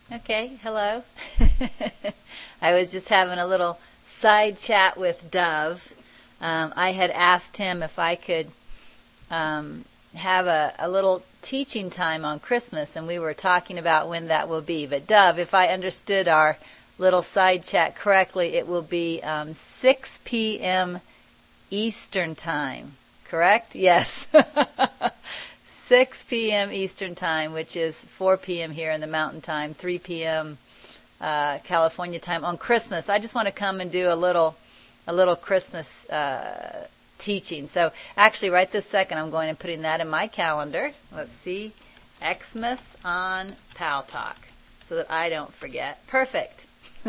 Okay, hello. I was just having a little side chat with Dove. I had asked him if I could have a little teaching time on Christmas, and we were talking about when that will be. But Dove, if I understood our little side chat correctly, it will be 6 p.m. Eastern Time, correct? Yes. 6 p.m. Eastern Time, which is 4 p.m. here in the Mountain Time, 3 p.m. California time on Christmas. I just want to come and do a little Christmas teaching. So actually, right this second, I'm going and putting that in my calendar. Let's see, Xmas on Pal Talk, so that I don't forget. Perfect.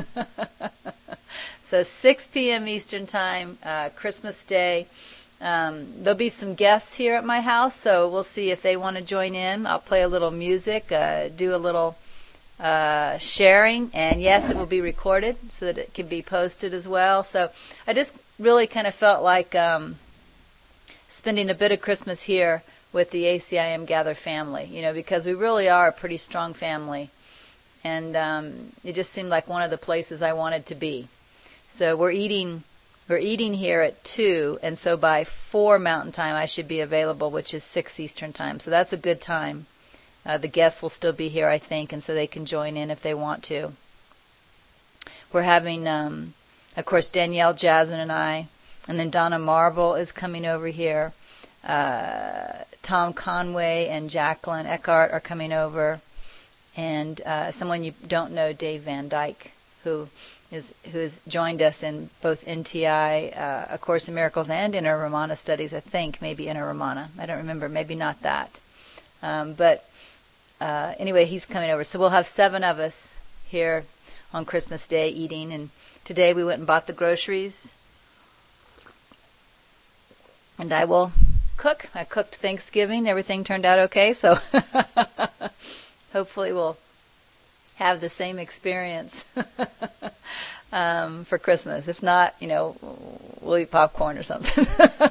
So 6 p.m. Eastern Time, Christmas Day. There'll be some guests here at my house, so we'll see if they want to join in. I'll play a little music, do a little sharing, and yes, it will be recorded so that it can be posted as well. So I just really kind of felt like spending a bit of Christmas here with the ACIM Gather family, because we really are a pretty strong family, and it just seemed like one of the places I wanted to be. So we're eating here at 2, and so by 4 Mountain Time I should be available, which is 6 Eastern Time. So that's a good time. The guests will still be here, I think, and so they can join in if they want to. We're having, of course, Danielle, Jasmine, and I, and then Donna Marble is coming over here. Tom Conway and Jacqueline Eckhart are coming over, and someone you don't know, Dave Van Dyke, who has joined us in both NTI, A Course in Miracles, and Inner Ramana studies, I think, maybe Inner Ramana. I don't remember, maybe not that. But anyway, he's coming over. So we'll have 7 of us here on Christmas Day eating. And today we went and bought the groceries. And I will cook. I cooked Thanksgiving. Everything turned out okay. So hopefully we'll have the same experience for Christmas. If not, we'll eat popcorn or something.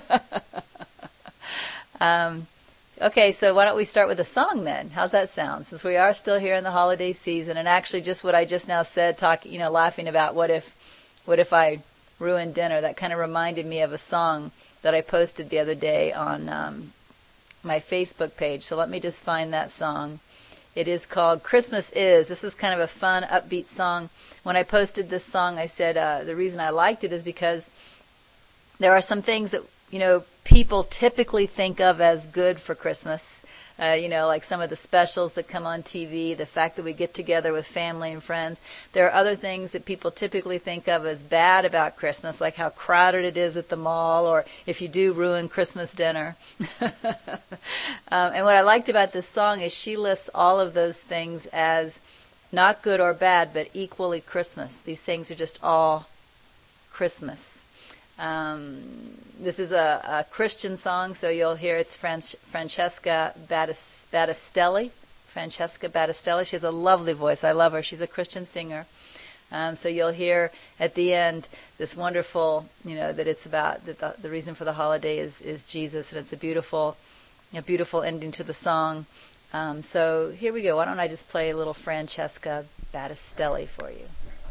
Okay, so why don't we start with a song then? How's that sound? Since we are still here in the holiday season, and actually just what I just now said, laughing about what if I ruined dinner, that kind of reminded me of a song that I posted the other day on my Facebook page. So let me just find that song. It is called Christmas Is. This is kind of a fun, upbeat song. When I posted this song, I said the reason I liked it is because there are some things that, people typically think of as good for Christmas. Like some of the specials that come on TV, the fact that we get together with family and friends. There are other things that people typically think of as bad about Christmas, like how crowded it is at the mall, or if you do ruin Christmas dinner. And what I liked about this song is she lists all of those things as not good or bad, but equally Christmas. These things are just all Christmas. This is a Christian song, so you'll hear it's Francesca Battistelli. Francesca Battistelli. She has a lovely voice. I love her. She's a Christian singer. So you'll hear at the end this wonderful, that it's about that the reason for the holiday is Jesus, and it's a beautiful ending to the song. So here we go. Why don't I just play a little Francesca Battistelli for you?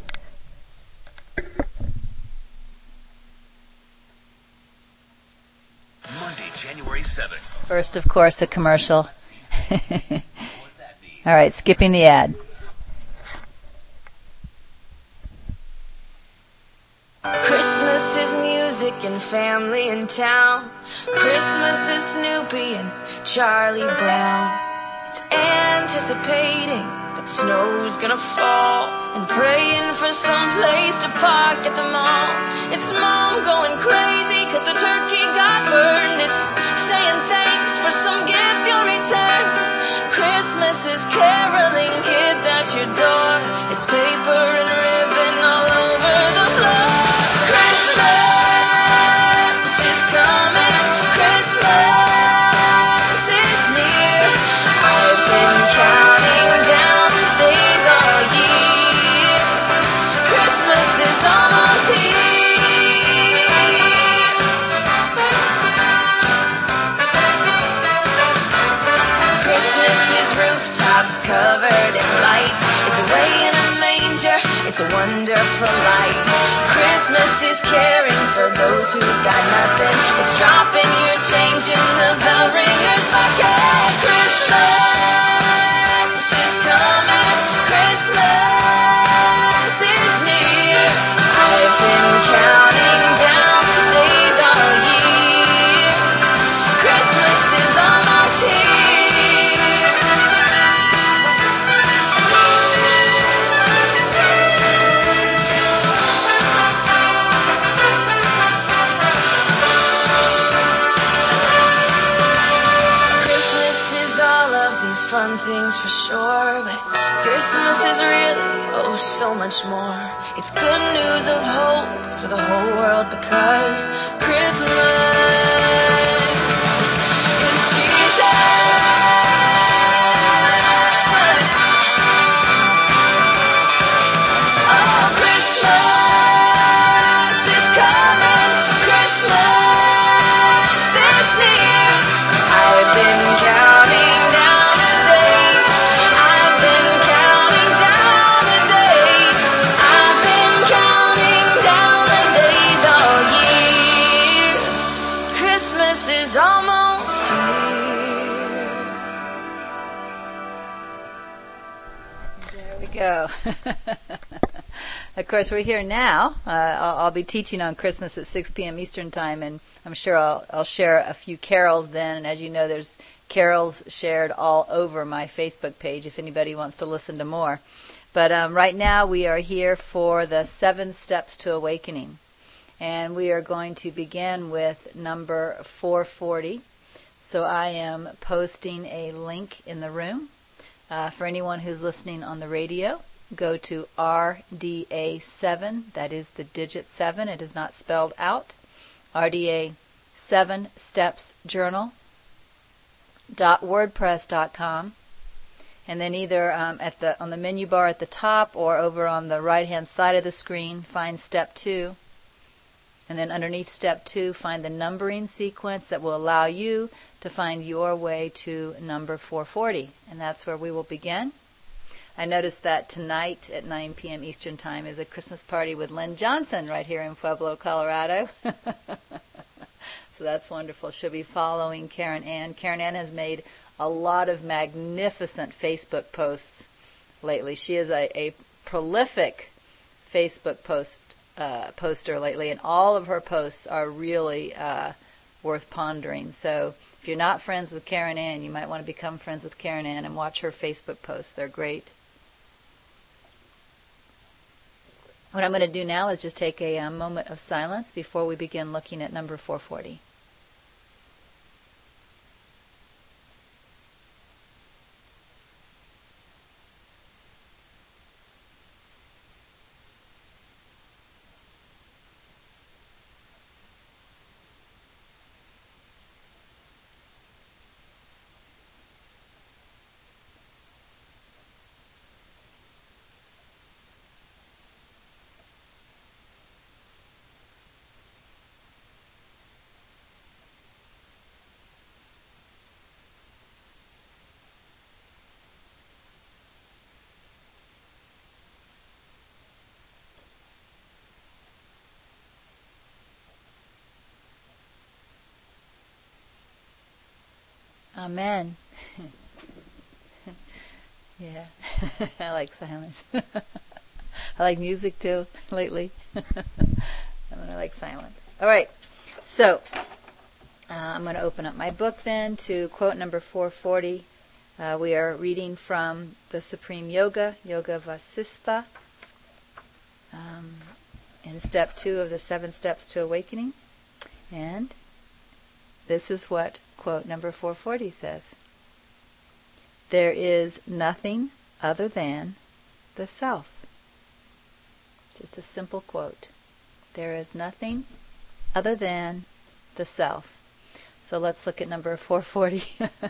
Monday, January 7th. First, of course, a commercial. All right, skipping the ad. Christmas is music and family in town. Christmas is Snoopy and Charlie Brown. It's anticipating that snow's gonna fall and praying for some place to park at the mall. It's mom going crazy 'cause the turkey got burned. It's saying thanks for some gift you'll return. Christmas is caroling kids at your door. It's paper and ribbon all over the floor. Christmas is coming. Christmas is near. I've been counting down the days all year. Christmas is almost here. Christmas is rooftops covered in lights. It's a way It's a wonderful life. Christmas is caring for those who've got nothing. It's dropping your change in the bell ringer's bucket. Christmas is coming. Christmas is near. I've been counting down the days all year. Christmas is almost here. Fun things for sure, but Christmas is really, oh, so much more. It's good news of hope for the whole world because Christmas is Jesus. Oh, Christmas is coming. Christmas is near. I've been counting down. Is almost here. There we go. Of course, we're here now. I'll be teaching on Christmas at 6 p.m. Eastern Time, and I'm sure I'll share a few carols then. And as you know, there's carols shared all over my Facebook page if anybody wants to listen to more. But right now, we are here for the 7 Steps to Awakening. And we are going to begin with number 440. So I am posting a link in the room. For anyone who's listening on the radio, go to RDA7, that is the digit 7, it is not spelled out, RDA 7 Steps Journal.wordpress.com. And then either on the menu bar at the top or over on the right-hand side of the screen, find Step 2. And then underneath Step 2, find the numbering sequence that will allow you to find your way to number 440. And that's where we will begin. I noticed that tonight at 9 p.m. Eastern Time is a Christmas party with Lynn Johnson right here in Pueblo, Colorado. So that's wonderful. She'll be following Karen Ann. Karen Ann has made a lot of magnificent Facebook posts lately. She is a prolific Facebook poster lately, and all of her posts are really worth pondering. So if you're not friends with Karen Ann, you might want to become friends with Karen Ann and watch her Facebook posts. They're great. What I'm going to do now is just take a moment of silence before we begin looking at number 440. Amen. Yeah, I like silence. I like music too lately. I like silence. All right, so I'm going to open up my book then to quote number 440. We are reading from the Supreme Yoga, Yoga Vasistha, in step 2 of the 7 Steps to Awakening. And this is what quote number 440 says. There is nothing other than the self. Just a simple quote. There is nothing other than the self. So let's look at number 440.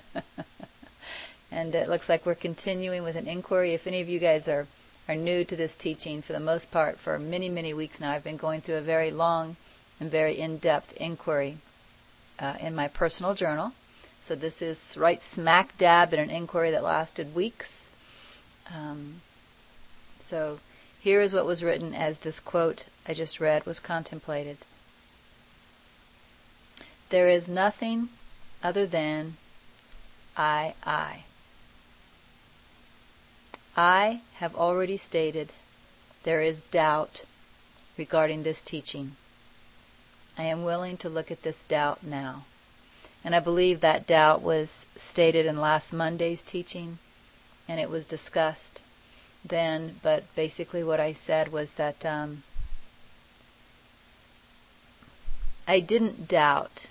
And it looks like we're continuing with an inquiry. If any of you guys are new to this teaching, for the most part, for many, many weeks now, I've been going through a very long and very in-depth inquiry in my personal journal. So this is right smack dab in an inquiry that lasted weeks. So Here is what was written as this quote I just read was contemplated. There is nothing other than I. I have already stated there is doubt regarding this teaching. I am willing to look at this doubt now. And I believe that doubt was stated in last Monday's teaching, and it was discussed then, but basically what I said was that I didn't doubt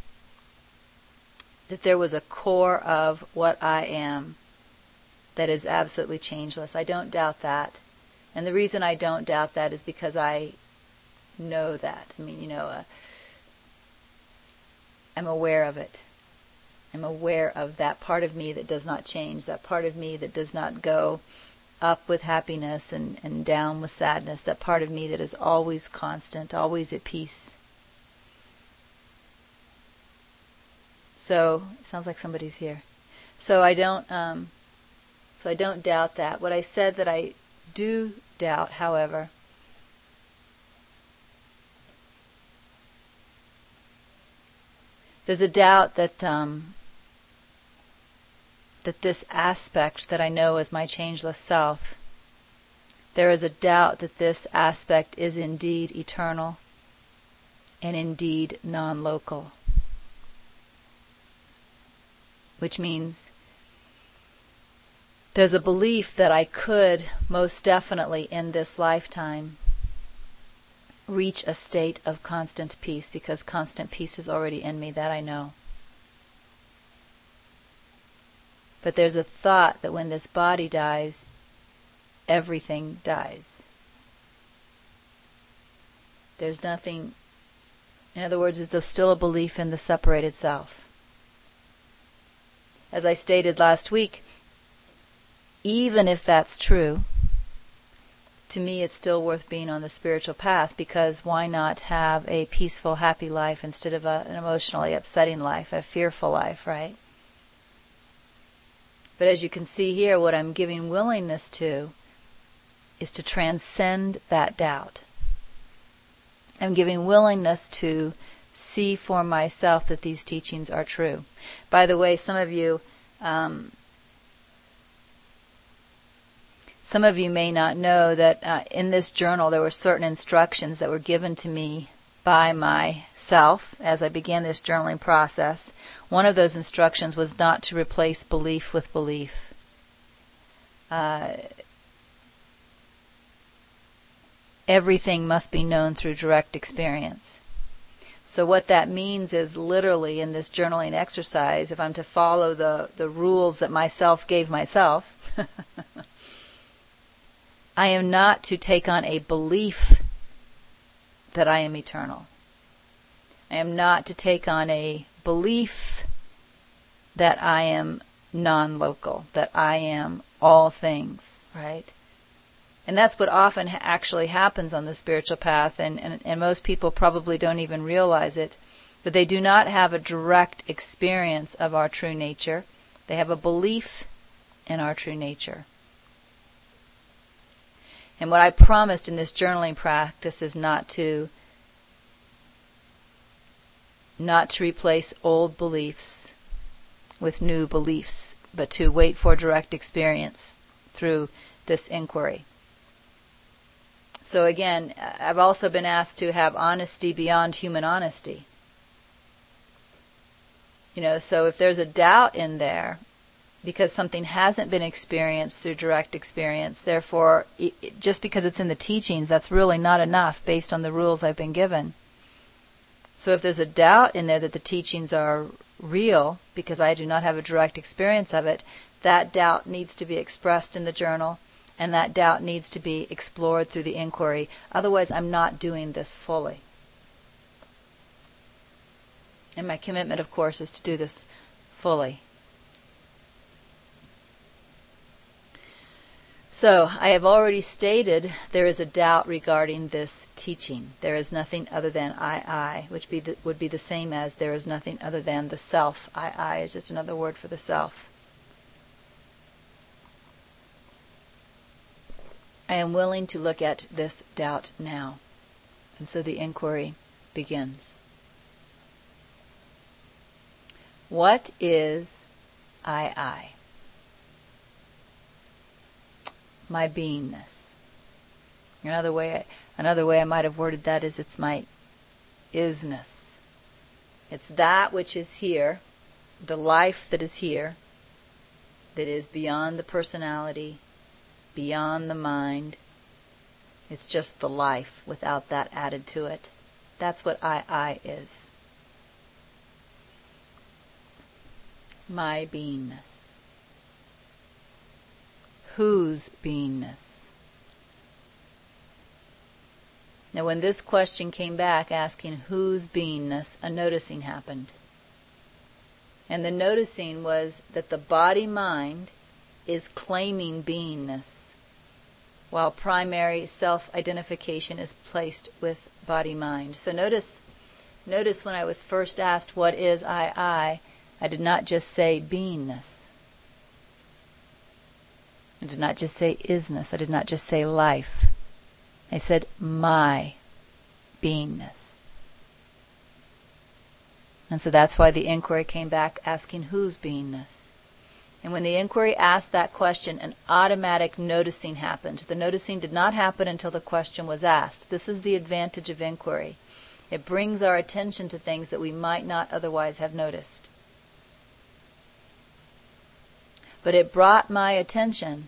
that there was a core of what I am that is absolutely changeless. I don't doubt that. And the reason I don't doubt that is because I know that. I mean, I'm aware of it. I'm aware of that part of me that does not change, that part of me that does not go up with happiness and down with sadness, that part of me that is always constant, always at peace. So, it sounds like somebody's here. So I don't doubt that. What I said that I do doubt, however, there's a doubt that that this aspect that I know as my changeless self, there is a doubt that this aspect is indeed eternal and indeed non-local. Which means there's a belief that I could most definitely in this lifetime reach a state of constant peace, because constant peace is already in me, that I know. But there's a thought that when this body dies, everything dies. There's nothing, in other words, it's still a belief in the separated self. As I stated last week, even if that's true, to me it's still worth being on the spiritual path, because why not have a peaceful, happy life instead of an emotionally upsetting life, a fearful life, right? But as you can see here, what I'm giving willingness to is to transcend that doubt. I'm giving willingness to see for myself that these teachings are true. By the way, some of you may not know that in this journal there were certain instructions that were given to me by myself as I began this journaling process. One of those instructions was not to replace belief with belief. Everything must be known through direct experience. So what that means is, literally in this journaling exercise, if I'm to follow the rules that myself gave myself, I am not to take on a belief that I am eternal. I am not to take on a belief that I am non-local, that I am all things, right? And that's what often actually happens on the spiritual path, and most people probably don't even realize it, but they do not have a direct experience of our true nature. They have a belief in our true nature. And what I promised in this journaling practice is not to replace old beliefs with new beliefs, but to wait for direct experience through this inquiry. So again, I've also been asked to have honesty beyond human honesty. So if there's a doubt in there, because something hasn't been experienced through direct experience, therefore, just because it's in the teachings, that's really not enough based on the rules I've been given. So if there's a doubt in there that the teachings are real, because I do not have a direct experience of it, that doubt needs to be expressed in the journal, and that doubt needs to be explored through the inquiry. Otherwise, I'm not doing this fully. And my commitment, of course, is to do this fully. So, I have already stated there is a doubt regarding this teaching. There is nothing other than I, which would be the same as there is nothing other than the self. I is just another word for the self. I am willing to look at this doubt now. And so the inquiry begins. What is I? My beingness. Another way I might have worded that is it's my isness. It's that which is here, the life that is here, that is beyond the personality, beyond the mind. It's just the life without that added to it. That's what I is. My beingness. Whose beingness? Now when this question came back asking whose beingness, a noticing happened. And the noticing was that the body-mind is claiming beingness, while primary self-identification is placed with body-mind. So notice when I was first asked what is I did not just say beingness. I did not just say isness. I did not just say life. I said my beingness. And so that's why the inquiry came back asking whose beingness. And when the inquiry asked that question, an automatic noticing happened. The noticing did not happen until the question was asked. This is the advantage of inquiry. It brings our attention to things that we might not otherwise have noticed. But it brought my attention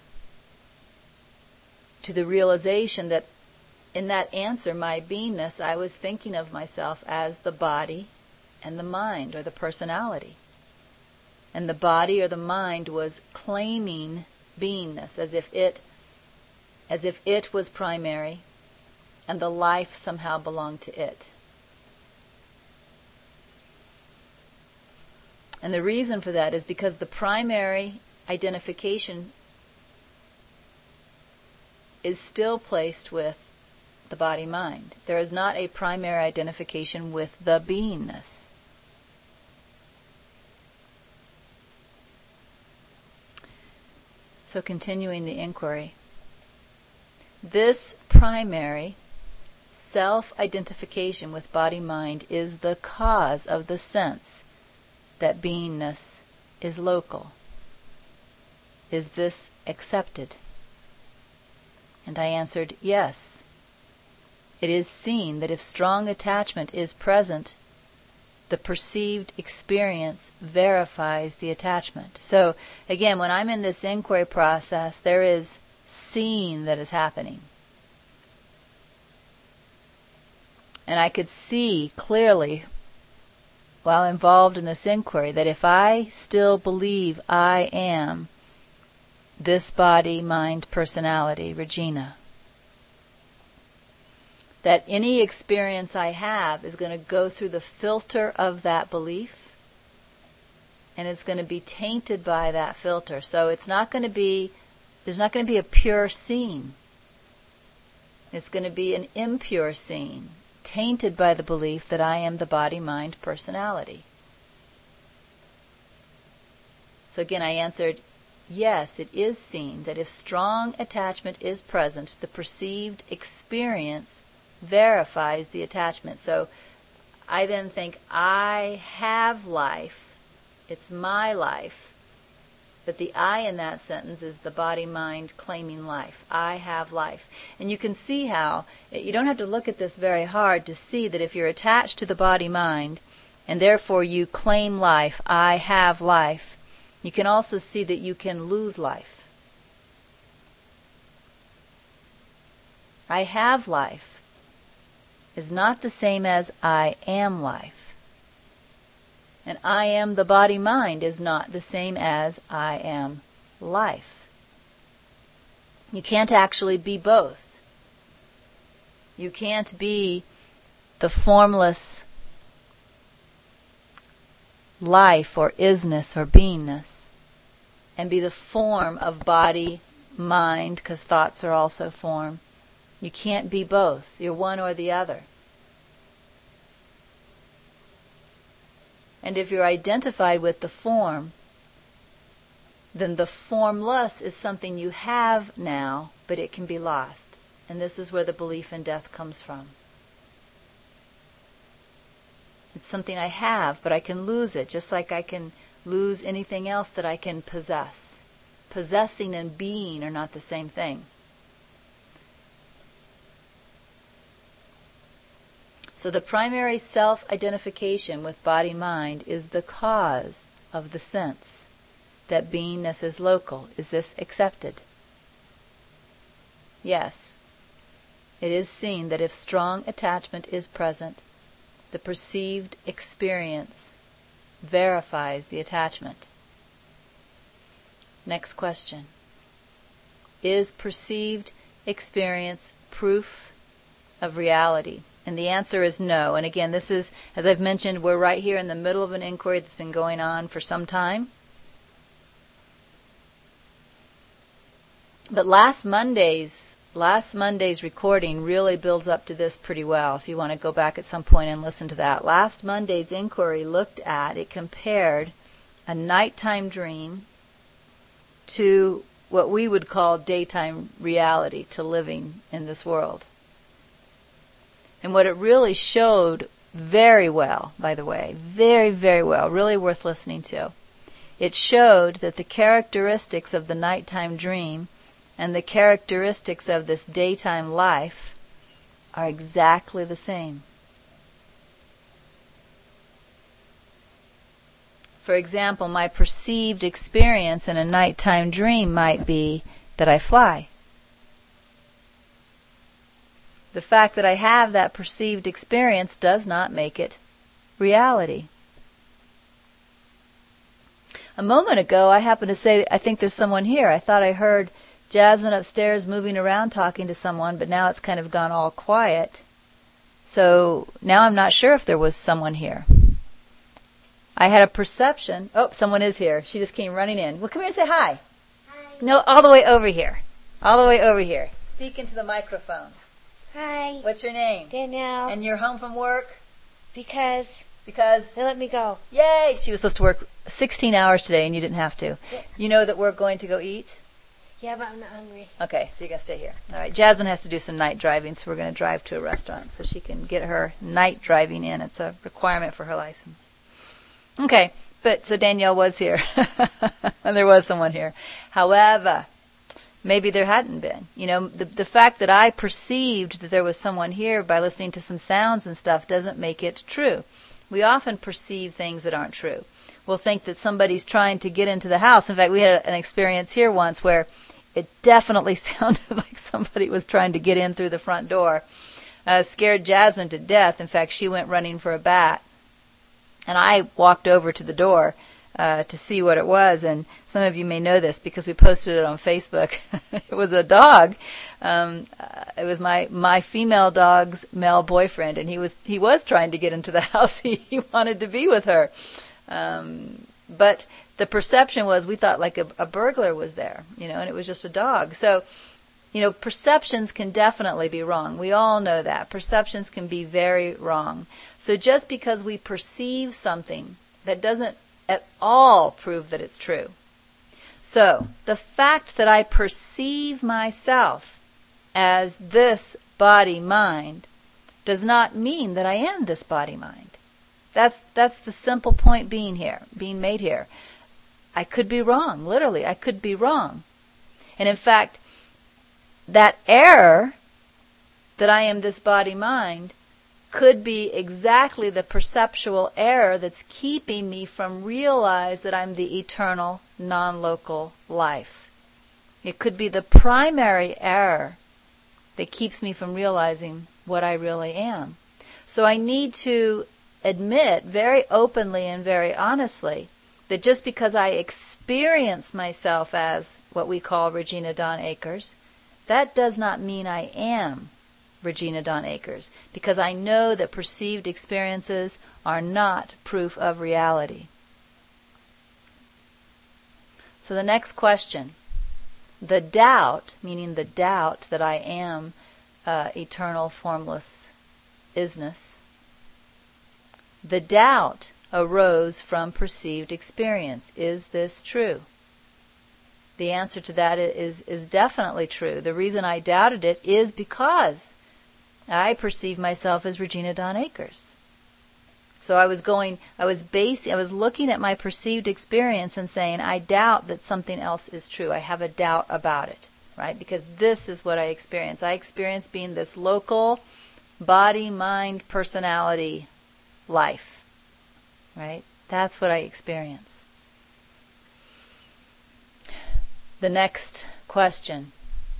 to the realization that in that answer, my beingness, I was thinking of myself as the body and the mind, or the personality. And the body or the mind was claiming beingness as if it was primary and the life somehow belonged to it. And the reason for that is because the primary identification is still placed with the body-mind. There is not a primary identification with the beingness. So continuing the inquiry, this primary self-identification with body-mind is the cause of the sense that beingness is local. Is this accepted? And I answered, yes. It is seen that if strong attachment is present, the perceived experience verifies the attachment. So, again, when I'm in this inquiry process, there is seeing that is happening. And I could see clearly, while involved in this inquiry, that if I still believe I am this body, mind, personality, Regina, that any experience I have is going to go through the filter of that belief, and it's going to be tainted by that filter. So there's not going to be a pure seeing. It's going to be an impure seeing, tainted by the belief that I am the body, mind, personality. So again, I answered, yes, it is seen that if strong attachment is present, the perceived experience verifies the attachment. So I then think I have life, it's my life, but the I in that sentence is the body-mind claiming life. I have life. And you can see how, you don't have to look at this very hard to see that if you're attached to the body-mind, and therefore you claim life, I have life, you can also see that you can lose life. I have life is not the same as I am life. And I am the body-mind is not the same as I am life. You can't actually be both. You can't be the formless life or isness or beingness and be the form of body, mind, because thoughts are also form. You can't be both. You're one or the other. And if you're identified with the form, then the formless is something you have now, but it can be lost. And this is where the belief in death comes from. It's something I have, but I can lose it, just like I can lose anything else that I can possess. Possessing and being are not the same thing. So the primary self-identification with body-mind is the cause of the sense that beingness is local. Is this accepted? Yes. It is seen that if strong attachment is present, the perceived experience verifies the attachment. Next question. Is perceived experience proof of reality? And the answer is no. And again, this is, as I've mentioned, we're right here in the middle of an inquiry that's been going on for some time. But last Monday's recording really builds up to this pretty well, if you want to go back at some point and listen to that. Last Monday's inquiry compared a nighttime dream to what we would call daytime reality, to living in this world. And what it really showed very well, by the way, very, very well, really worth listening to. It showed that the characteristics of the nighttime dream and the characteristics of this daytime life are exactly the same. For example, my perceived experience in a nighttime dream might be that I fly. The fact that I have that perceived experience does not make it reality. A moment ago, I happened to say, I think there's someone here. I thought I heard Jasmine upstairs moving around talking to someone, but now it's kind of gone all quiet. So now I'm not sure if there was someone here. I had a perception. Oh, someone is here. She just came running in. Well, come here and say hi. Hi. No, all the way over here. All the way over here. Speak into the microphone. Hi. What's your name? Danielle. And you're home from work? Because Because, they let me go. yay, she was supposed to work 16 hours today and you didn't have to. Yeah. You know that we're going to go eat? Yeah, but I'm not hungry. Okay, so you're going to stay here. All right, Jasmine has to do some night driving, so we're going to drive to a restaurant so she can get her night driving in. It's a requirement for her license. Okay, but so Danielle was here. And there was someone here. However, maybe there hadn't been. You know, the fact that I perceived that there was someone here by listening to some sounds and stuff doesn't make it true. We often perceive things that aren't true. We'll think that somebody's trying to get into the house. In fact, we had an experience here once where it definitely sounded like somebody was trying to get in through the front door. Scared Jasmine to death. In fact, she went running for a bat. And I walked over to the door to see what it was. And some of you may know this because we posted it on Facebook. It was a dog. It was my female dog's male boyfriend, and he was trying to get into the house. He wanted to be with her. But the perception was we thought like a burglar was there, and it was just a dog. So, perceptions can definitely be wrong. We all know that. Perceptions can be very wrong. So just because we perceive something, that doesn't at all prove that it's true. So the fact that I perceive myself as this body-mind does not mean that I am this body-mind. That's the simple point being made here. I could be wrong. Literally, I could be wrong. And in fact, that error that I am this body-mind could be exactly the perceptual error that's keeping me from realize that I'm the eternal, non-local life. It could be the primary error that keeps me from realizing what I really am. So I need to admit very openly and very honestly that just because I experience myself as what we call Regina Dawn Akers, that does not mean I am Regina Dawn Akers, because I know that perceived experiences are not proof of reality. So the next question, the doubt, meaning the doubt that I am eternal, formless isness, the doubt arose from perceived experience. Is this true? the answer to that is definitely true. The reason I doubted it is because I perceive myself as Regina Dawn Akers. So I was looking at my perceived experience and saying, I doubt that something else is true. I have a doubt about it, right? Because this is what I experience. I experience being this local body, mind, personality life, right? That's what I experience. The next question.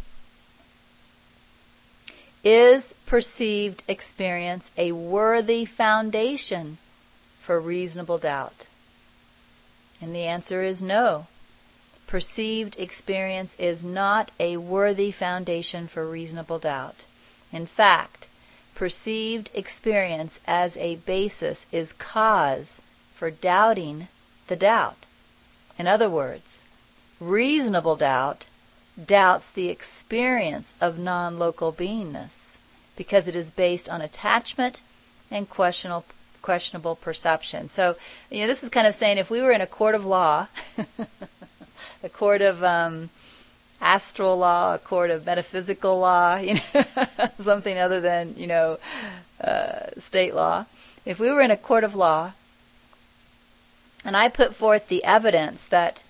Is perceived experience a worthy foundation for reasonable doubt? And the answer is no. Perceived experience is not a worthy foundation for reasonable doubt. In fact, perceived experience as a basis is cause for doubting the doubt. In other words, reasonable doubt doubts the experience of non-local beingness because it is based on attachment and questionable perception. So, this is kind of saying if we were in a court of law, a court of astral law, a court of metaphysical law, something other than, state law. If we were in a court of law and I put forth the evidence that,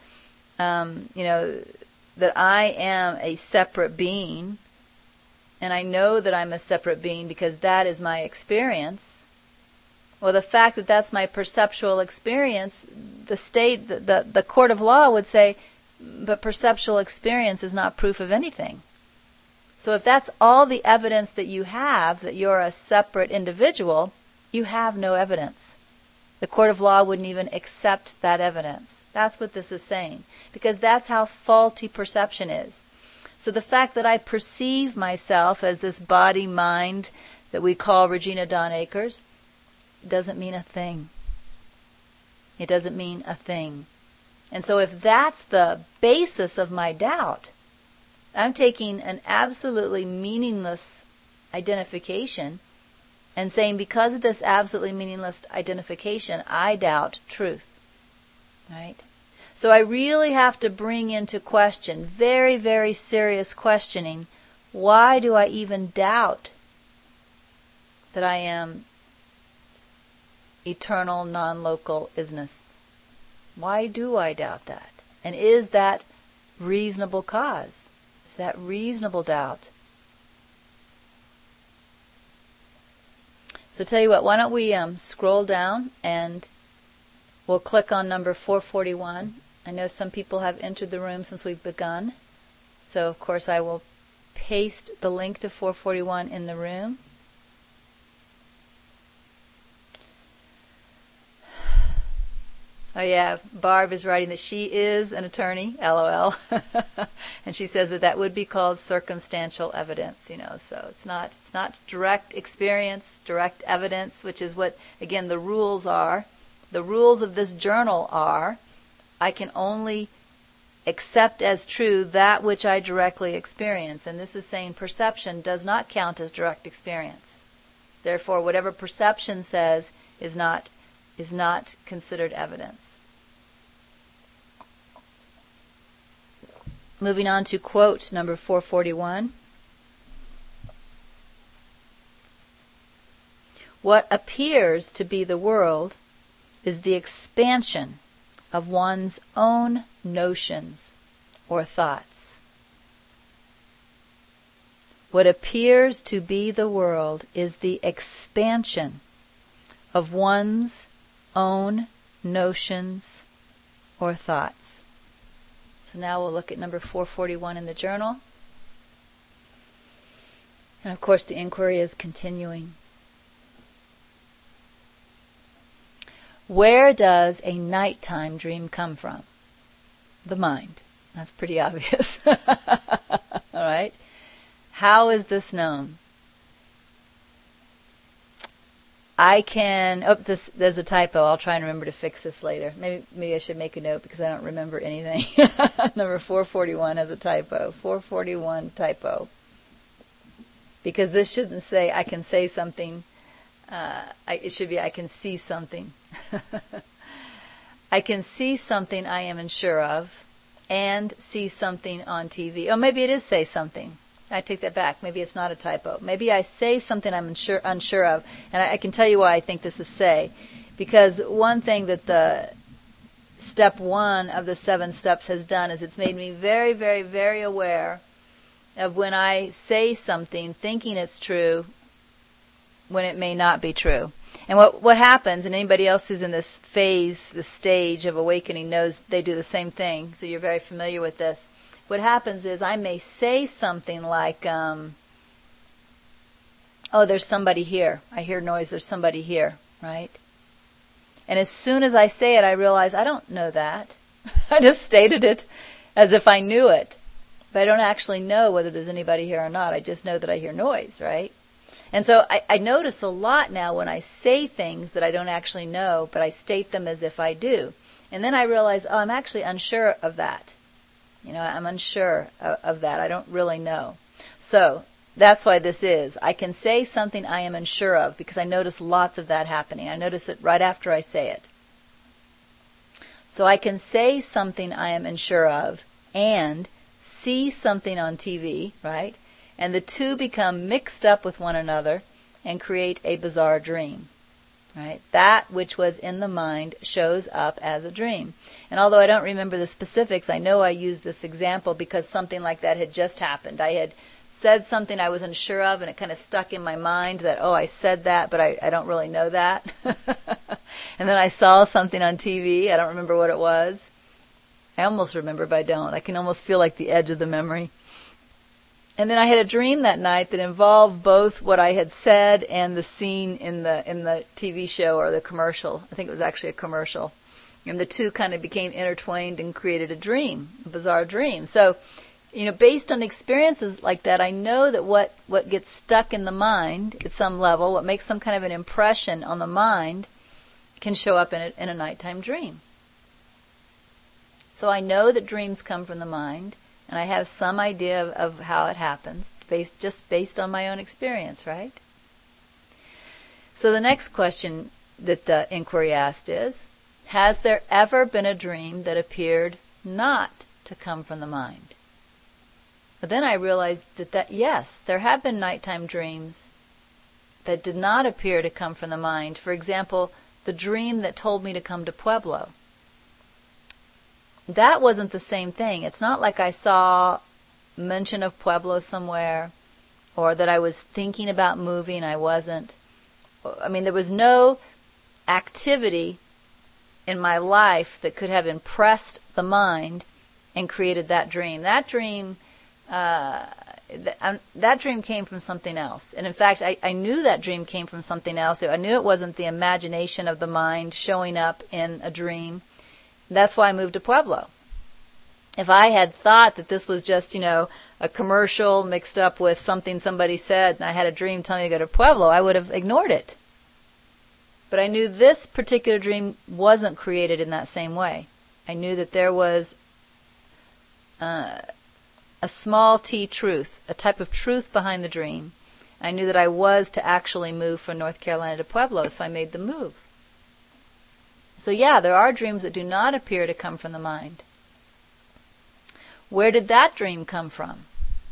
that I am a separate being, and I know that I'm a separate being because that is my experience. Well, the fact that that's my perceptual experience, the court of law would say, but perceptual experience is not proof of anything. So if that's all the evidence that you have, that you're a separate individual, you have no evidence. The court of law wouldn't even accept that evidence. That's what this is saying. Because that's how faulty perception is. So the fact that I perceive myself as this body mind that we call Regina Dawn Akers doesn't mean a thing. It doesn't mean a thing. And so if that's the basis of my doubt, I'm taking an absolutely meaningless identification and saying, because of this absolutely meaningless identification, I doubt truth. Right? So I really have to bring into question, very, very serious questioning, why do I even doubt that I am eternal, non-local isness? Why do I doubt that? And is that reasonable cause? Is that reasonable doubt? So tell you what, why don't we scroll down and we'll click on number 441. I know some people have entered the room since we've begun. So, of course, I will paste the link to 441 in the room. Oh yeah, Barb is writing that she is an attorney, LOL. And she says that would be called circumstantial evidence, so it's not direct experience, direct evidence, which is what, again, the rules are. The rules of this journal are, I can only accept as true that which I directly experience. And this is saying perception does not count as direct experience. Therefore, whatever perception says is not considered evidence. Moving on to quote number 441. What appears to be the world is the expansion of one's own notions or thoughts. What appears to be the world is the expansion of one's own notions or thoughts. So now we'll look at number 441 in the journal. And of course the inquiry is continuing. Where does a nighttime dream come from? The mind. That's pretty obvious. All right. How is this known? There's a typo. I'll try and remember to fix this later. Maybe I should make a note because I don't remember anything. Number 441 has a typo. 441 typo. Because this shouldn't say I can say something. It should be I can see something. I can see something I am unsure of, and see something on TV. Oh, maybe it is say something. I take that back. Maybe it's not a typo. Maybe I say something I'm unsure of. And I can tell you why I think this is say. Because one thing that the step 1 of the 7 steps has done is it's made me very, very, very aware of when I say something thinking it's true when it may not be true. And what happens, and anybody else who's in this phase, this stage of awakening knows they do the same thing, so you're very familiar with this. What happens is I may say something like, oh, there's somebody here. I hear noise, there's somebody here, right? And as soon as I say it, I realize I don't know that. I just stated it as if I knew it. But I don't actually know whether there's anybody here or not. I just know that I hear noise, right? And so I notice a lot now when I say things that I don't actually know, but I state them as if I do. And then I realize, oh, I'm actually unsure of that. I'm unsure of that. I don't really know. So that's why this is. I can say something I am unsure of because I notice lots of that happening. I notice it right after I say it. So I can say something I am unsure of and see something on TV, right? And the two become mixed up with one another and create a bizarre dream, right? That which was in the mind shows up as a dream. And although I don't remember the specifics, I know I used this example because something like that had just happened. I had said something I was unsure of, and it kind of stuck in my mind that, oh, I said that, but I don't really know that. And then I saw something on TV. I don't remember what it was. I almost remember, but I don't. I can almost feel like the edge of the memory. And then I had a dream that night that involved both what I had said and the scene in the TV show or the commercial. I think it was actually a commercial. And the two kind of became intertwined and created a dream, a bizarre dream. So, based on experiences like that, I know that what gets stuck in the mind at some level, what makes some kind of an impression on the mind, can show up in a nighttime dream. So I know that dreams come from the mind. And I have some idea of how it happens, based on my own experience, right? So the next question that the inquiry asked is, has there ever been a dream that appeared not to come from the mind? But then I realized that yes, there have been nighttime dreams that did not appear to come from the mind. For example, the dream that told me to come to Pueblo. That wasn't the same thing. It's not like I saw mention of Pueblo somewhere or that I was thinking about moving. I wasn't. I mean, there was no activity in my life that could have impressed the mind and created that dream. That dream came from something else. And in fact, I knew that dream came from something else. I knew it wasn't the imagination of the mind showing up in a dream. That's why I moved to Pueblo. If I had thought that this was just, a commercial mixed up with something somebody said, and I had a dream telling me to go to Pueblo, I would have ignored it. But I knew this particular dream wasn't created in that same way. I knew that there was a small t truth, a type of truth behind the dream. I knew that I was to actually move from North Carolina to Pueblo, so I made the move. So yeah, there are dreams that do not appear to come from the mind. Where did that dream come from?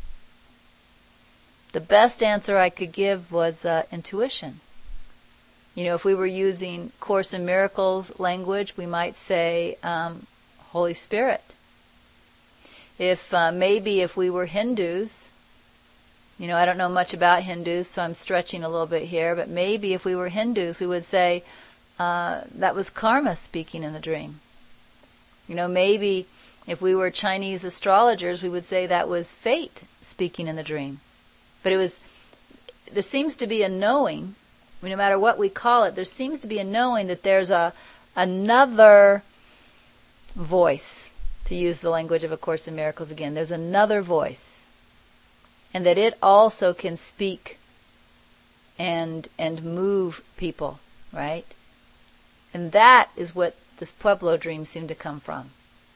The best answer I could give was intuition. If we were using Course in Miracles language, we might say Holy Spirit. If we were Hindus, I don't know much about Hindus, so I'm stretching a little bit here, but maybe if we were Hindus, we would say that was karma speaking in the dream. Maybe if we were Chinese astrologers, we would say that was fate speaking in the dream. But there seems to be a knowing, no matter what we call it, there seems to be a knowing that there's another voice, to use the language of A Course in Miracles again. There's another voice. And that it also can speak and move people, right? And that is what this Pueblo dream seemed to come from.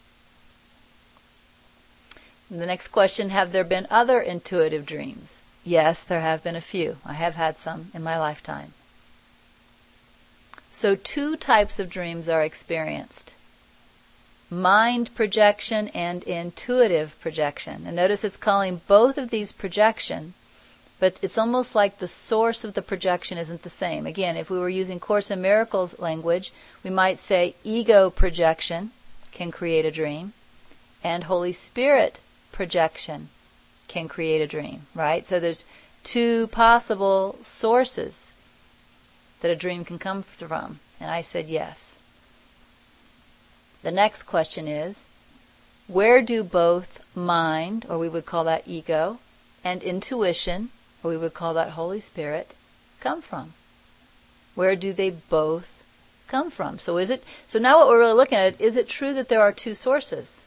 And the next question, have there been other intuitive dreams? Yes, there have been a few. I have had some in my lifetime. So 2 types of dreams are experienced. mind projection and intuitive projection. And notice it's calling both of these projection, but it's almost like the source of the projection isn't the same. Again, if we were using Course in Miracles language, we might say ego projection can create a dream, and Holy Spirit projection can create a dream, right? So there's two possible sources that a dream can come from. And I said yes. The next question is, where do both mind, or we would call that ego, and intuition, or we would call that Holy Spirit, come from? Where do they both come from? So now what we're really looking at, is it true that there are two sources?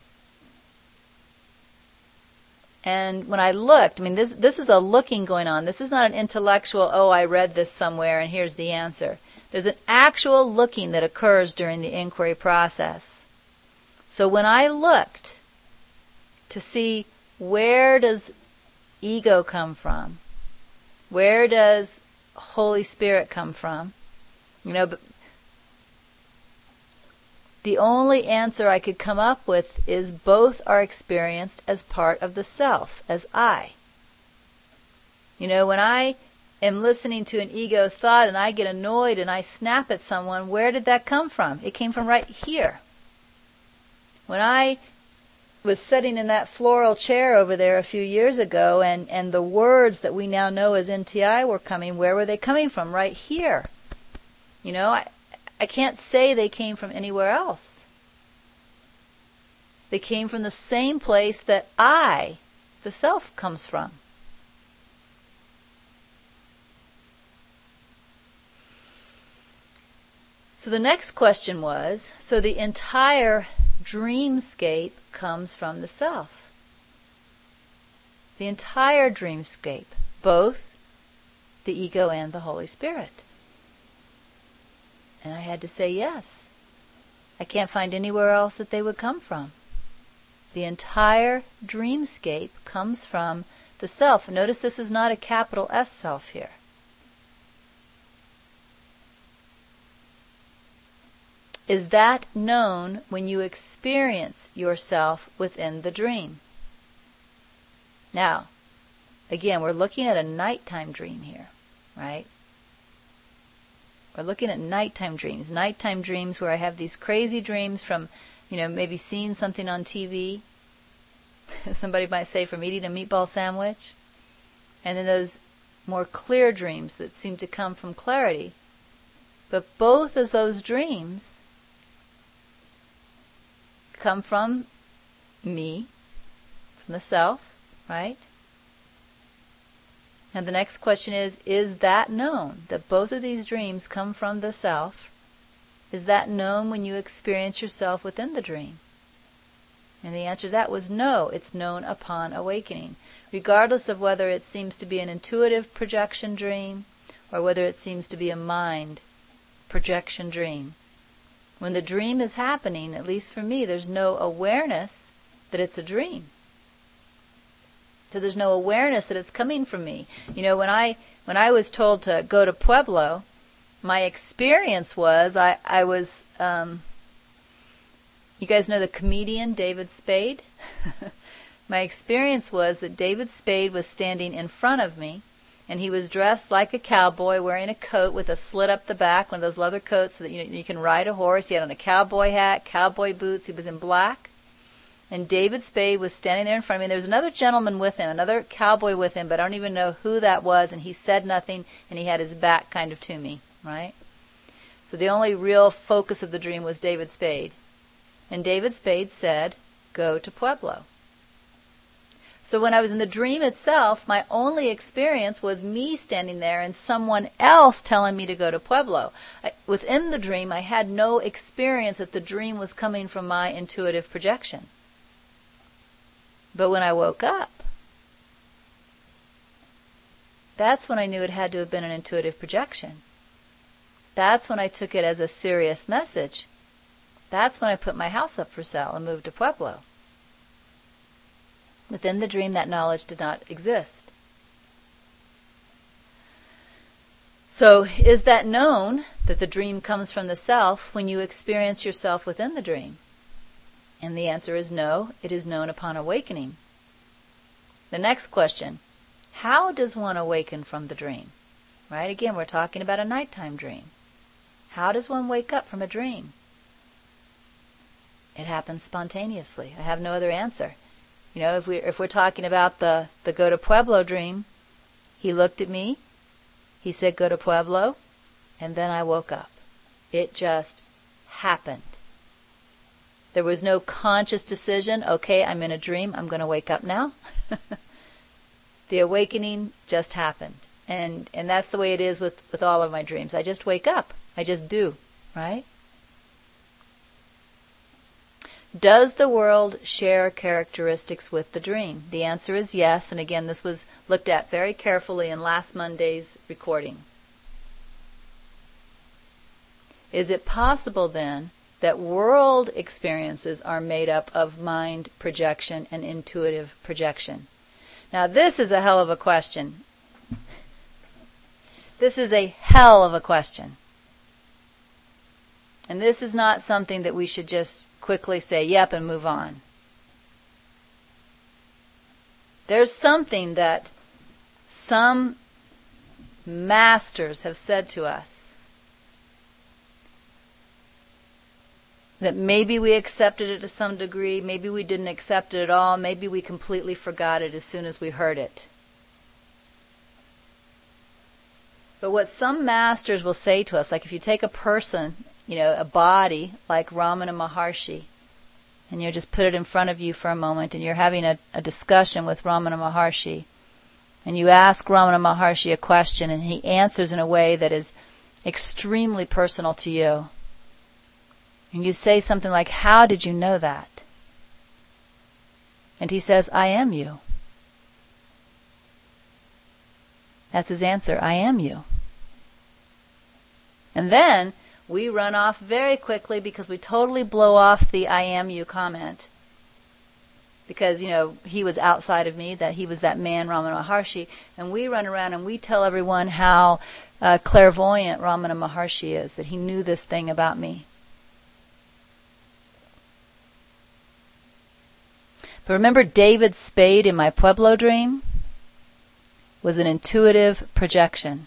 And when I looked, this is a looking going on. This is not an intellectual, I read this somewhere and here's the answer. There's an actual looking that occurs during the inquiry process. So when I looked to see where does ego come from, where does Holy Spirit come from, but the only answer I could come up with is both are experienced as part of the self, as I. When I am listening to an ego thought and I get annoyed and I snap at someone, where did that come from? It came from right here. When I was sitting in that floral chair over there a few years ago and the words that we now know as NTI were coming, where were they coming from? Right here. I can't say they came from anywhere else. They came from the same place that I, the self, comes from. So the next question was, so the entire dreamscape comes from the self. The entire dreamscape, both the ego and the Holy Spirit. And I had to say yes. I can't find anywhere else that they would come from. The entire dreamscape comes from the self. Notice this is not a capital S self here. Is that known when you experience yourself within the dream? Now, again, we're looking at a nighttime dream here, right? We're looking at nighttime dreams where I have these crazy dreams from, maybe seeing something on TV. Somebody might say from eating a meatball sandwich. And then those more clear dreams that seem to come from clarity. But both of those dreams come from me, from the self, right? And the next question is that known, that both of these dreams come from the self? Is that known when you experience yourself within the dream? And the answer to that was no, it's known upon awakening. Regardless of whether it seems to be an intuitive projection dream or whether it seems to be a mind projection dream. When the dream is happening, at least for me, there's no awareness that it's a dream. So there's no awareness that it's coming from me. When I was told to go to Pueblo, my experience was I was, you guys know the comedian David Spade? My experience was that David Spade was standing in front of me, and he was dressed like a cowboy, wearing a coat with a slit up the back, one of those leather coats so that you can ride a horse. He had on a cowboy hat, cowboy boots. He was in black. And David Spade was standing there in front of me. There was another gentleman with him, another cowboy with him, but I don't even know who that was, and he said nothing, and he had his back kind of to me, right? So the only real focus of the dream was David Spade. And David Spade said, go to Pueblo. So when I was in the dream itself, my only experience was me standing there and someone else telling me to go to Pueblo. Within the dream, I had no experience that the dream was coming from my intuitive projection. But when I woke up, that's when I knew it had to have been an intuitive projection. That's when I took it as a serious message. That's when I put my house up for sale and moved to Pueblo. Within the dream, that knowledge did not exist. So, is that known that the dream comes from the self when you experience yourself within the dream? And the answer is no, it is known upon awakening. The next question, how does one awaken from the dream? Right? Again, we're talking about a nighttime dream. How does one wake up from a dream? It happens spontaneously. I have no other answer. You know, if we're talking about the go to Pueblo dream, he looked at me, he said go to Pueblo, and then I woke up. It just happened. There was no conscious decision, okay, I'm in a dream, I'm going to wake up now. The awakening just happened. And that's the way it is with all of my dreams. I just wake up. I just do, right? Does the world share characteristics with the dream? The answer is yes, and again, this was looked at very carefully in last Monday's recording. Is it possible then that world experiences are made up of mind projection and intuitive projection? Now, this is a hell of a question. This is a hell of a question. And this is not something that we should just quickly say, yep, and move on. There's something that some masters have said to us that maybe we accepted it to some degree, maybe we didn't accept it at all, maybe we completely forgot it as soon as we heard it. But what some masters will say to us, like if you take a person, a body like Ramana Maharshi, and you just put it in front of you for a moment, and you're having a discussion with Ramana Maharshi, and you ask Ramana Maharshi a question, and he answers in a way that is extremely personal to you. And you say something like, how did you know that? And he says, I am you. That's his answer, I am you. And then we run off very quickly because we totally blow off the I am you comment. Because, he was outside of me, that he was that man, Ramana Maharshi, and we run around and we tell everyone how clairvoyant Ramana Maharshi is, that he knew this thing about me. But remember David Spade in my Pueblo dream? Was an intuitive projection.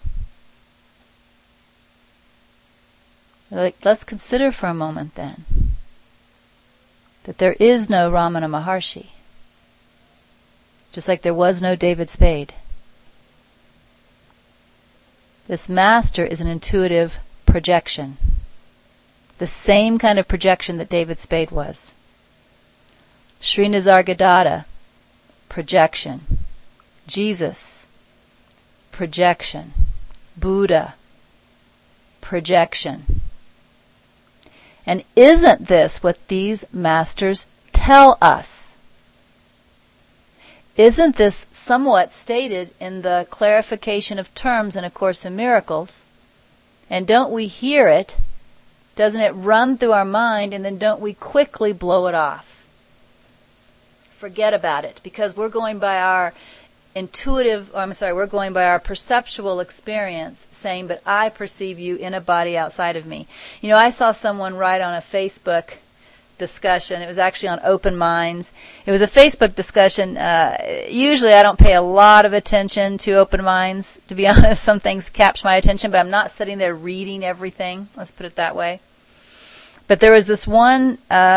Let's consider for a moment then that there is no Ramana Maharshi, just like there was no David Spade. This master is an intuitive projection, the same kind of projection that David Spade was. Sri Nisargadatta, projection. Jesus, projection. Buddha, projection. And isn't this what these masters tell us? Isn't this somewhat stated in the clarification of terms in A Course in Miracles? And don't we hear it? Doesn't it run through our mind, and then don't we quickly blow it off? Forget about it, because we're going by our we're going by our perceptual experience, saying, but I perceive you in a body outside of me. I saw someone write on a Facebook discussion. It was actually on Open Minds. It was a Facebook discussion. Usually I don't pay a lot of attention to Open Minds. To be honest, some things capture my attention, but I'm not sitting there reading everything. Let's put it that way. But there was this one,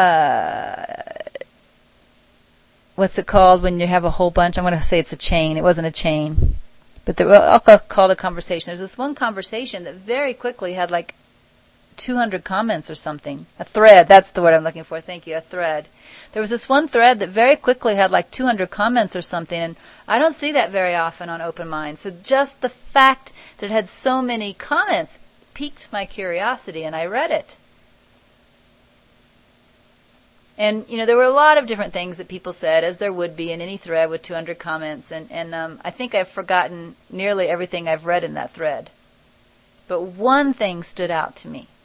what's it called when you have a whole bunch? I'm going to say it's a chain. It wasn't a chain. But I'll call it a conversation. There's this one conversation that very quickly had like 200 comments or something. A thread, that's the word I'm looking for. Thank you, a thread. There was this one thread that very quickly had like 200 comments or something, and I don't see that very often on Open Mind. So just the fact that it had so many comments piqued my curiosity, and I read it. And, there were a lot of different things that people said, as there would be in any thread with 200 comments. And I think I've forgotten nearly everything I've read in that thread. But one thing stood out to me.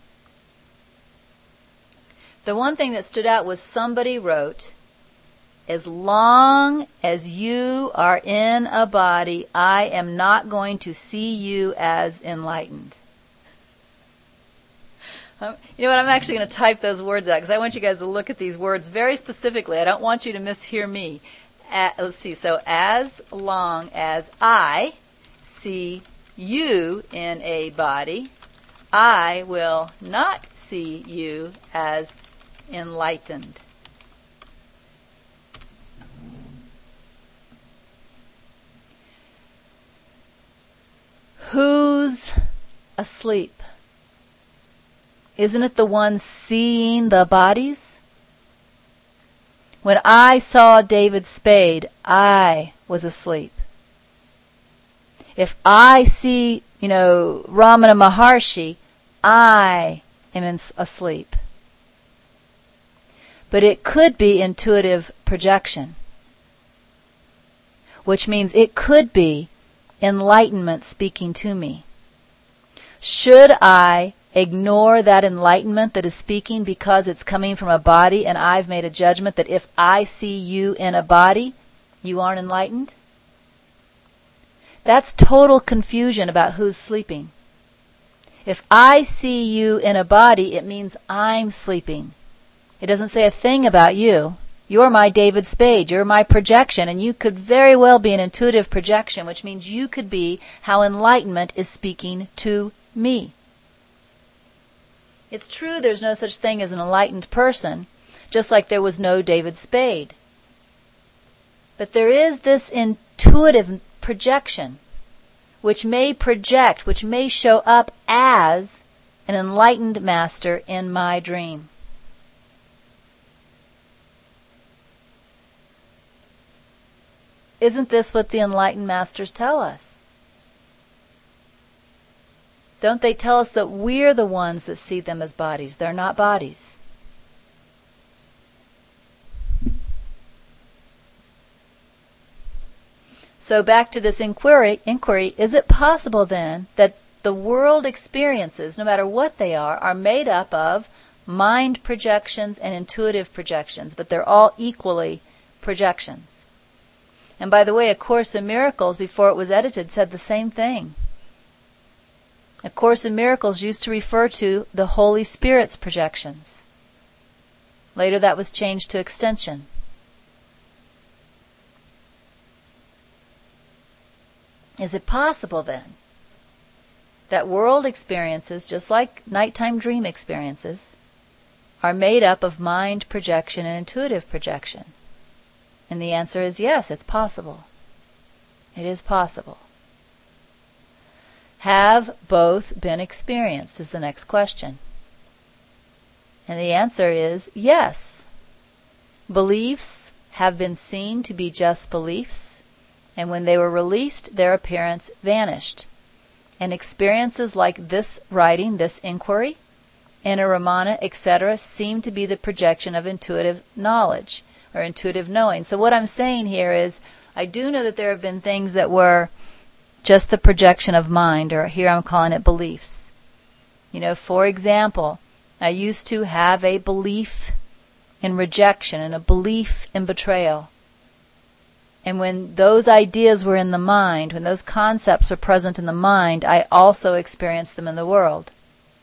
The one thing that stood out was somebody wrote, as long as you are in a body, I am not going to see you as enlightened. You know what? I'm actually going to type those words out because I want you guys to look at these words very specifically. I don't want you to mishear me. Let's see. So, as long as I see you in a body, I will not see you as enlightened. Who's asleep? Isn't it the one seeing the bodies? When I saw David Spade, I was asleep. If I see, Ramana Maharshi, I am asleep. But it could be intuitive projection, which means it could be enlightenment speaking to me. Should I ignore that enlightenment that is speaking because it's coming from a body and I've made a judgment that if I see you in a body, you aren't enlightened? That's total confusion about who's sleeping. If I see you in a body, it means I'm sleeping. It doesn't say a thing about you. You're my David Spade. You're my projection, and you could very well be an intuitive projection, which means you could be how enlightenment is speaking to me. It's true there's no such thing as an enlightened person, just like there was no David Spade. But there is this intuitive projection, which may project, which may show up as an enlightened master in my dream. Isn't this what the enlightened masters tell us? Don't they tell us that we're the ones that see them as bodies? They're not bodies. So back to this inquiry, is it possible then that the world experiences, no matter what they are made up of mind projections and intuitive projections, but they're all equally projections? And by the way, A Course in Miracles, before it was edited, said the same thing. A Course in Miracles used to refer to the Holy Spirit's projections. Later that was changed to extension. Is it possible then that world experiences, just like nighttime dream experiences, are made up of mind projection and intuitive projection? And the answer is yes, it's possible. It is possible. Have both been experienced is the next question. And the answer is yes. Beliefs have been seen to be just beliefs, and when they were released, their appearance vanished. And experiences like this writing, this inquiry, inner Ramana, etc., seem to be the projection of intuitive knowledge or intuitive knowing. So what I'm saying here is, I do know that there have been things that were just the projection of mind, or here I'm calling it beliefs. For example, I used to have a belief in rejection and a belief in betrayal. And when those ideas were in the mind, when those concepts were present in the mind, I also experienced them in the world.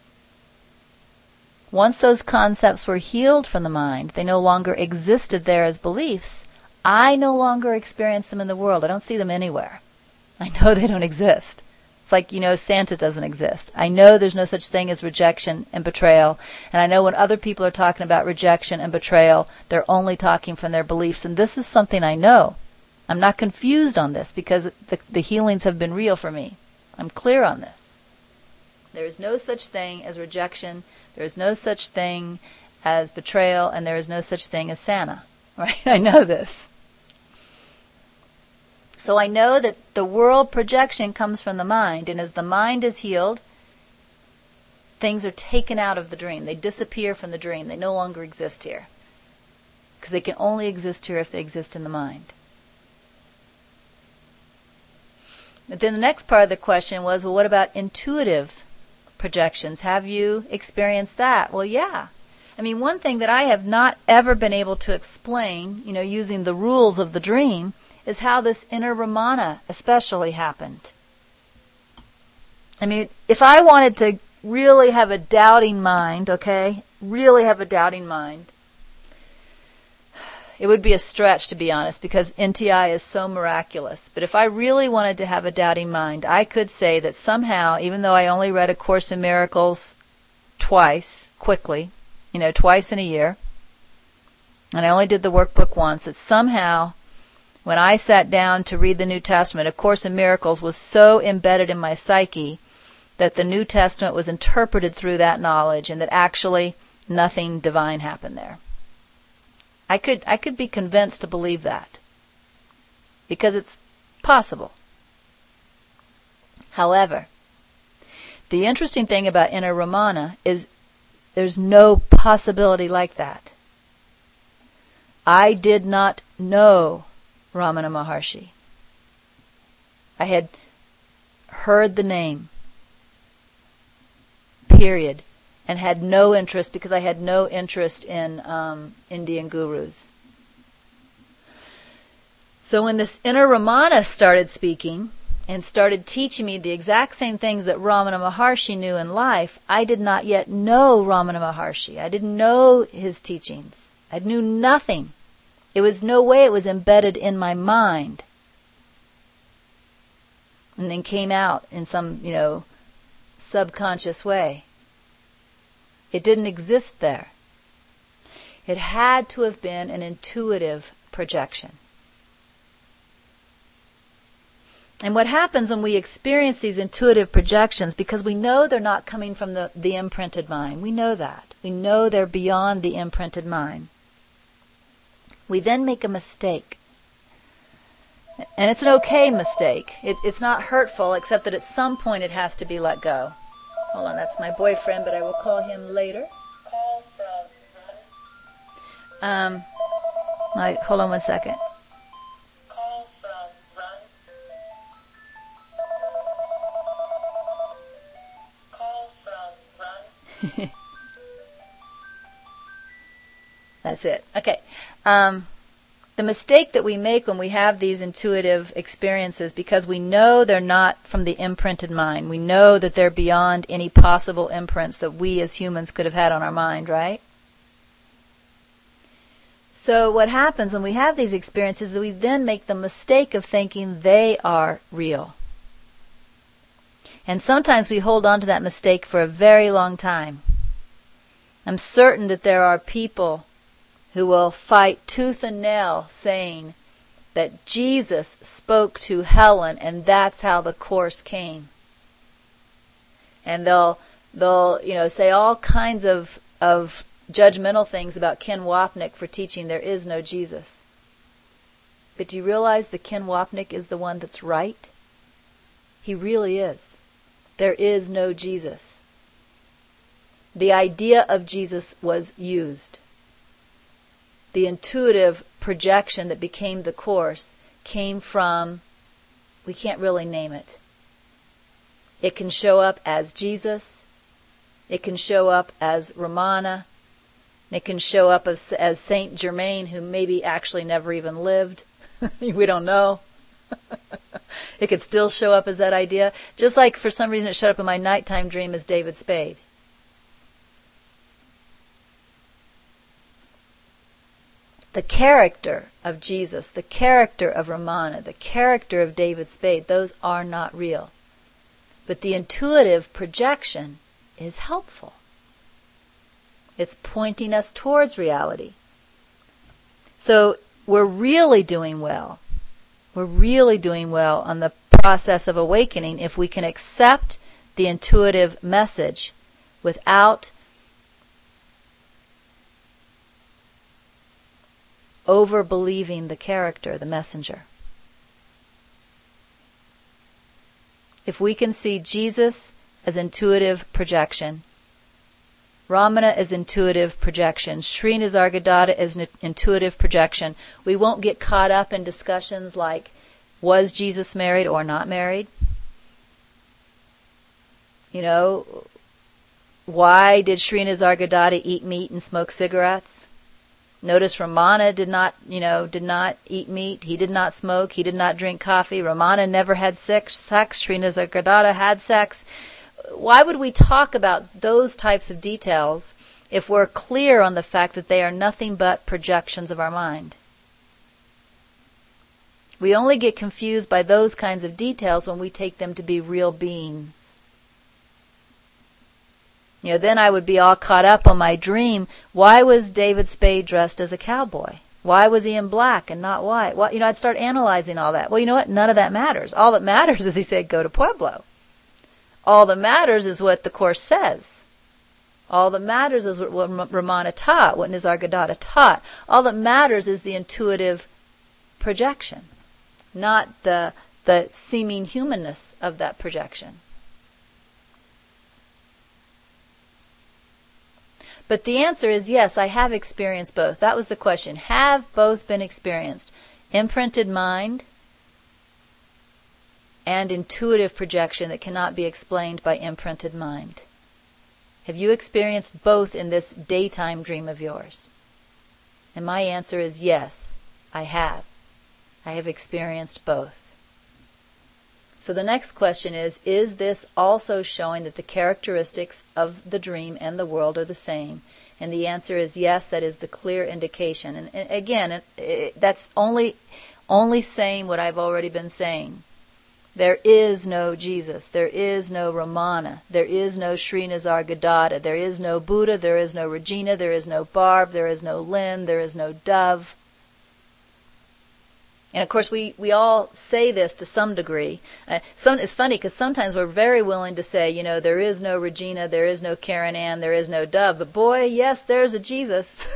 Once those concepts were healed from the mind, they no longer existed there as beliefs, I no longer experience them in the world. I don't see them anywhere. I know they don't exist. It's like, Santa doesn't exist. I know there's no such thing as rejection and betrayal. And I know when other people are talking about rejection and betrayal, they're only talking from their beliefs. And this is something I know. I'm not confused on this because the healings have been real for me. I'm clear on this. There is no such thing as rejection. There is no such thing as betrayal. And there is no such thing as Santa. Right? I know this. So I know that the world projection comes from the mind, and as the mind is healed, things are taken out of the dream. They disappear from the dream. They no longer exist here. Because they can only exist here if they exist in the mind. But then the next part of the question was, well, what about intuitive projections? Have you experienced that? Well, yeah. One thing that I have not ever been able to explain, using the rules of the dream, is how this inner Ramana especially happened. If I wanted to really have a doubting mind, okay, really have a doubting mind, it would be a stretch, to be honest, because NTI is so miraculous. But if I really wanted to have a doubting mind, I could say that somehow, even though I only read A Course in Miracles twice, quickly, twice in a year, and I only did the workbook once, that somehow, when I sat down to read the New Testament, A Course in Miracles was so embedded in my psyche that the New Testament was interpreted through that knowledge, and that actually nothing divine happened there. I could be convinced to believe that, because it's possible. However, the interesting thing about Inner Ramana is there's no possibility like that. I did not know Ramana Maharshi. I had heard the name, period, and had no interest, because I had no interest in Indian gurus. So when this Inner Ramana started speaking and started teaching me the exact same things that Ramana Maharshi knew in life, I did not yet know Ramana Maharshi. I didn't know his teachings. I knew nothing. It was no way it was embedded in my mind and then came out in some, subconscious way. It didn't exist there. It had to have been an intuitive projection. And what happens when we experience these intuitive projections, because we know they're not coming from the imprinted mind, we know that. We know they're beyond the imprinted mind. We then make a mistake. And it's an okay mistake. It's not hurtful, except that at some point it has to be let go. Hold on, that's my boyfriend, but I will call him later. Hold on one second. That's it. Okay. The mistake that we make when we have these intuitive experiences, because we know they're not from the imprinted mind, we know that they're beyond any possible imprints that we as humans could have had on our mind, right? So what happens when we have these experiences is we then make the mistake of thinking they are real. And sometimes we hold on to that mistake for a very long time. I'm certain that there are people who will fight tooth and nail saying that Jesus spoke to Helen and that's how the Course came. And they'll say all kinds of judgmental things about Ken Wapnick for teaching there is no Jesus. But do you realize that Ken Wapnick is the one that's right? He really is. There is no Jesus. The idea of Jesus was used. The intuitive projection that became the Course came from, we can't really name it. It can show up as Jesus. It can show up as Ramana. It can show up as Saint Germain, who maybe actually never even lived. We don't know. It could still show up as that idea. Just like for some reason it showed up in my nighttime dream as David Spade. The character of Jesus, the character of Ramana, the character of David Spade, those are not real. But the intuitive projection is helpful. It's pointing us towards reality. So we're really doing well. We're really doing well on the process of awakening if we can accept the intuitive message without over-believing the character, the messenger. If we can see Jesus as intuitive projection, Ramana as intuitive projection, Sri Nisargadatta as intuitive projection, we won't get caught up in discussions like, was Jesus married or not married? Why did Sri Nisargadatta eat meat and smoke cigarettes? Notice Ramana did not eat meat. He did not smoke. He did not drink coffee. Ramana never had sex. Sri Nisargadatta had sex. why would we talk about those types of details if we're clear on the fact that they are nothing but projections of our mind? We only get confused by those kinds of details when we take them to be real beings. Then I would be all caught up on my dream. Why was David Spade dressed as a cowboy? Why was he in black and not white? Well, I'd start analyzing all that. Well, you know what? None of that matters. All that matters is he said, go to Pueblo. All that matters is what the Course says. All that matters is what Ramana taught, what Nisargadatta taught. All that matters is the intuitive projection, not the seeming humanness of that projection. But the answer is yes, I have experienced both. That was the question. Have both been experienced? Imprinted mind and intuitive projection that cannot be explained by imprinted mind. Have you experienced both in this daytime dream of yours? And my answer is yes, I have. I have experienced both. So the next question is this also showing that the characteristics of the dream and the world are the same? And the answer is yes, that is the clear indication. And again, that's only saying what I've already been saying. There is no Jesus. There is no Ramana. There is no Sri Nisargadatta. There is no Buddha. There is no Regina. There is no Barb. There is no Lynn. There is no Dove. And of course, we all say this to some degree. It's funny because sometimes we're very willing to say, there is no Regina, there is no Karen Ann, there is no Dove. But boy, yes, there's a Jesus.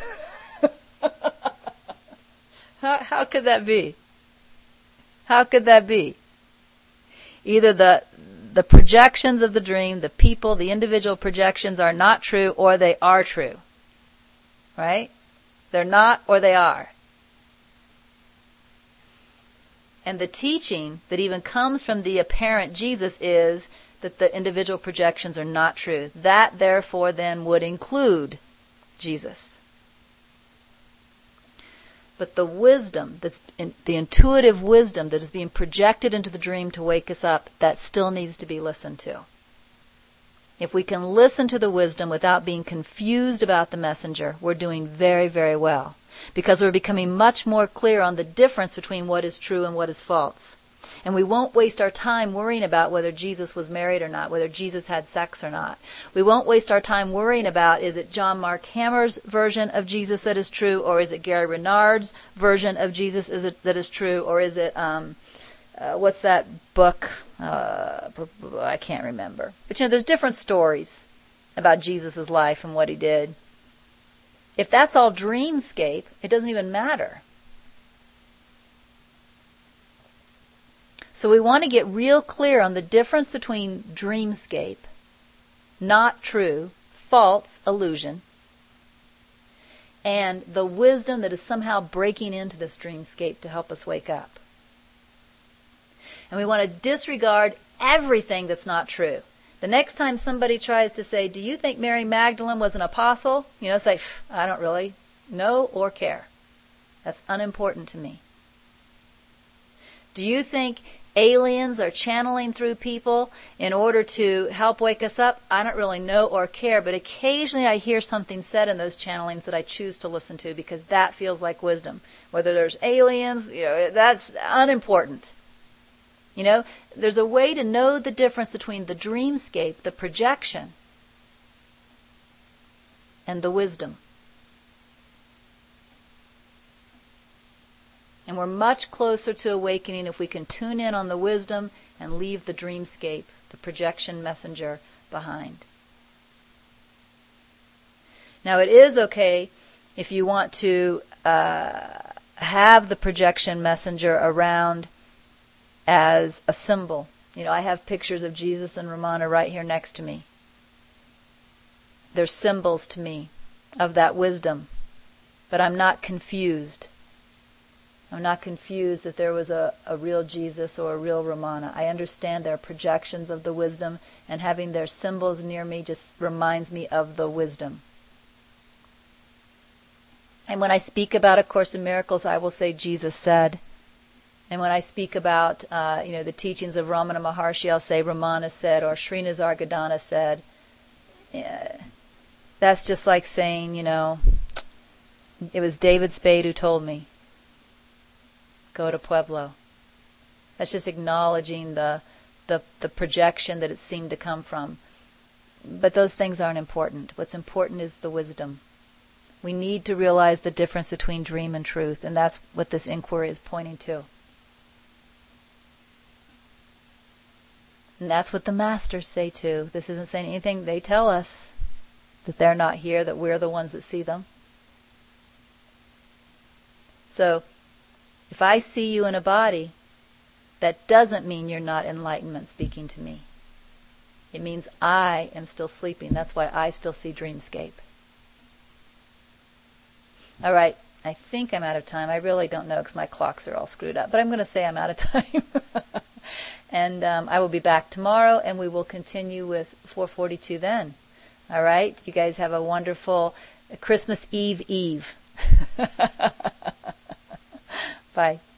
How could that be? How could that be? Either the projections of the dream, the people, the individual projections are not true, or they are true. Right? They're not, or they are. And the teaching that even comes from the apparent Jesus is that the individual projections are not true. That, therefore, then would include Jesus. But the wisdom, the intuitive wisdom that is being projected into the dream to wake us up, that still needs to be listened to. If we can listen to the wisdom without being confused about the messenger, we're doing very, very well. Because we're becoming much more clear on the difference between what is true and what is false. And we won't waste our time worrying about whether Jesus was married or not, whether Jesus had sex or not. We won't waste our time worrying about, is it John Mark Hammer's version of Jesus that is true, or is it Gary Renard's version of Jesus that is true, or is it, what's that book? I can't remember. But there's different stories about Jesus' life and what he did. If that's all dreamscape, it doesn't even matter. So we want to get real clear on the difference between dreamscape, not true, false illusion, and the wisdom that is somehow breaking into this dreamscape to help us wake up. And we want to disregard everything that's not true. The next time somebody tries to say, do you think Mary Magdalene was an apostle? Say, I don't really know or care. That's unimportant to me. Do you think aliens are channeling through people in order to help wake us up? I don't really know or care, but occasionally I hear something said in those channelings that I choose to listen to because that feels like wisdom. Whether there's aliens, that's unimportant. There's a way to know the difference between the dreamscape, the projection, and the wisdom. And we're much closer to awakening if we can tune in on the wisdom and leave the dreamscape, the projection messenger, behind. Now, it is okay if you want to have the projection messenger around as a symbol. I have pictures of Jesus and Ramana right here next to me. They're symbols to me of that wisdom. But I'm not confused. I'm not confused that there was a real Jesus or a real Ramana. I understand they're projections of the wisdom, and having their symbols near me just reminds me of the wisdom. And when I speak about A Course in Miracles, I will say Jesus said. And when I speak about, the teachings of Ramana Maharshi, I'll say Ramana said, or Srinivas Gadana said. That's just like saying, it was David Spade who told me, go to Pueblo. That's just acknowledging the projection that it seemed to come from. But those things aren't important. What's important is the wisdom. We need to realize the difference between dream and truth, and that's what this inquiry is pointing to. And that's what the masters say too. This isn't saying anything. They tell us that they're not here, that we're the ones that see them. So, if I see you in a body, that doesn't mean you're not enlightenment speaking to me. It means I am still sleeping. That's why I still see dreamscape. All right, I think I'm out of time. I really don't know because my clocks are all screwed up. But I'm going to say I'm out of time. And I will be back tomorrow, and we will continue with 442 then. All right? You guys have a wonderful Christmas Eve. Bye.